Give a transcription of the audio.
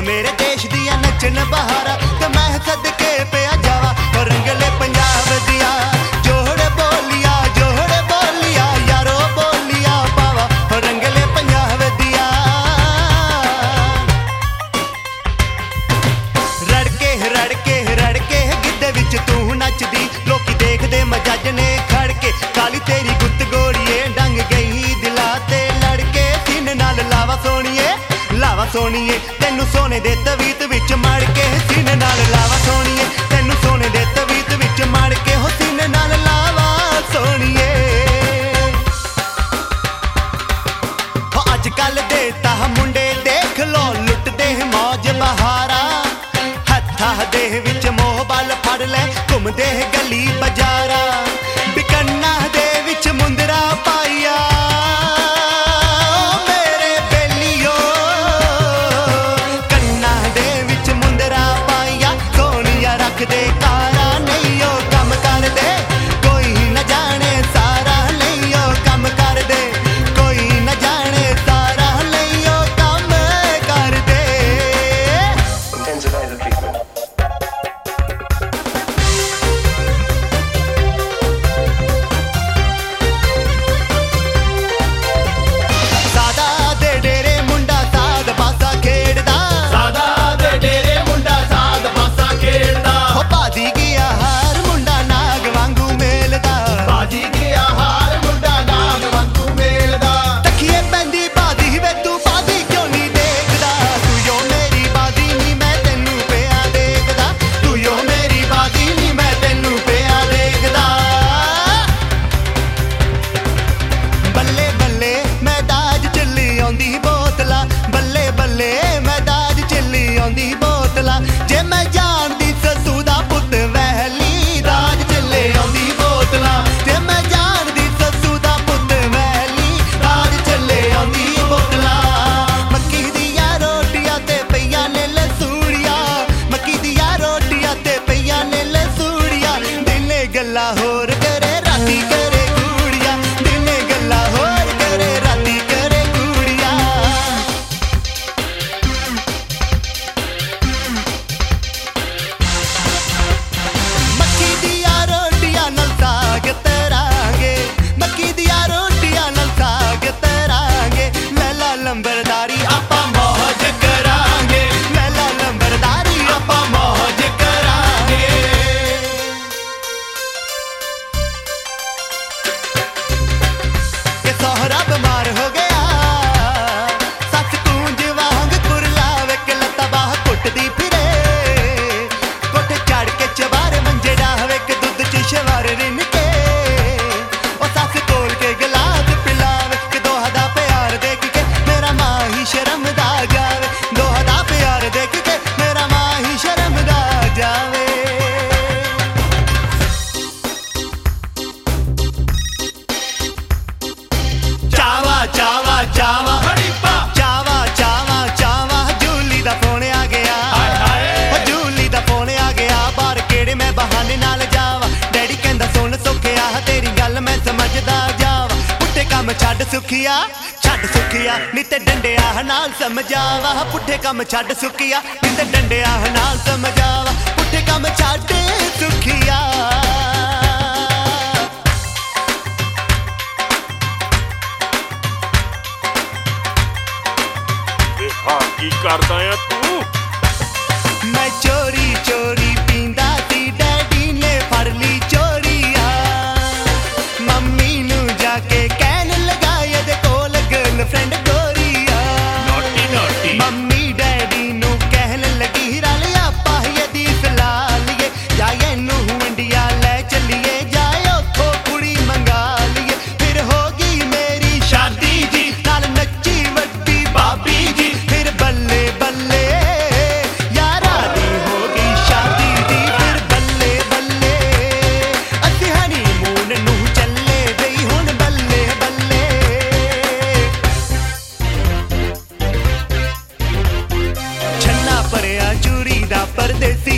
मेरे देश दिया नचन बहारा ते मैं सदके पिया जावा और रंगले पंजाब दिया जोड़े बोलिया यारो बोलिया पावा और रंगले पंजाब दिया रड़के गिद्धे विच तू नचदी लोकी देखदे मजज ने खड़ के काली तेरी गुत्त गोरीए डंग गई दिला ते लड़के सीने नाल लावा सोनिए तेनू सोने दे तवीत विच मड़ के सीने नाल लावा सोनिए तेनू सोने दे तवीत विच मड़ के हो सीने नाल लावा सोनिए हो अजकल दे तां मुंडे देख लो लुटदे मौज बहारा हत्था दे विच मोह बल फड़ ले घुमदे गली बाजारा बिकन्ना दे विच मुंदरा पाईया दे कारा नहीं ओ कम कर दे कोई न जाने सारा नहीं ओ कम कर दे कोई न जाने सारा नहीं ओ कम कर दे Intensify the treatment. सादा दे डेरे मुंडा साध पासा खेड़दा सादा दे डेरे मुंडा साध पासा खेड़दा बाजी गया हार मुंडा नाग वांगू मेलदा बाजी गया हार मुंडा नाग वांगू मेलदा तखिए पैंदी बाजी वे तू बाजी क्यों नहीं देखदा तू यो मेरी बाजी नहीं मैं तेनू पिया देखदा तू यो मेरी बाजी नहीं मैं तेनू पिया देखदा बल्ले बल्ले मैं दाज चली आंदी बोतला बल्ले बल्ले मैं दाज चली आंदी बोतला जे मैं जानदी ससू दा पुत वैली दाज चले आंदी बोतला जे मैं जानदी ससू दा पुत वैली दाज चले आंदी बोतला मक्की दिया रोटियां ते पईया ने लसूड़िया मक्की दिया रोटियां ते पईया ने लसूड़िया दिले गल्ला होर करे राती करे कूड़िया दिले गल्ला होर करे राती करे कूड़िया मक्की दिया रोटियां नाल साग तरांगे मक्की दिया रोटियां नाल साग तरांगे लैला लंबरदारी आपां मौज करांगे लैला लंबरदारी आपां मौज करांगे के सोहरा बीमार हो गया सच कूंज वांग कुरलावे के लत्ता बाह कुटदी फिरे कोठे चढ़ के चबारे मंजे डावे के दुध च शवार रिन के ओ सस कोल के गिलास पिलावे के दोहा दा प्यार देख के मेरा मां ही शर्मदा जावे दोहा दा प्यार देख के मेरा मां ही शर्मदा जावे चावा चावा चावा हड़ीपा चावा चावा चावा जूली दा फोन आ गया हाय हाय ओ जूली दा फोन आ गया बाहर केड़े मैं बहाने नाल जावा डैडी कहंदा सुन सुखिया तेरी गल मैं समझदा जावा पुट्ठे काम छड्ड सुखिया नी ते डंडिया नाल समझावा पुट्ठे काम छड्ड सुखिया नी ते डंडिया नाल समझावा पुट्ठे काम छड्ड सुखिया हाँ की करदा है तू मैं चोरी चोरी पींदा सी डैडी ने फड़ ली चोरिया मम्मी नू जाके कहन लगा ये कोल गर्लफ्रेंड गोरिया नॉटी नॉटी मम्मी डैडी नू कहन लगी रलिया पाहिए दी सलाह लिए जाए नू इंडिया ले चलिए जाए उथों कुड़ी मंगा लिए फिर होगी मेरी शादी जी नाल नच्ची वड्डी भाभी जी फिर बल्ले बल्ले यारा दी होगी शादी दी फिर बल्ले बल्ले असी हनीमून नू चले गई हुण बल्ले बल्ले छन्ना भरिया चूड़ी दा परदेसी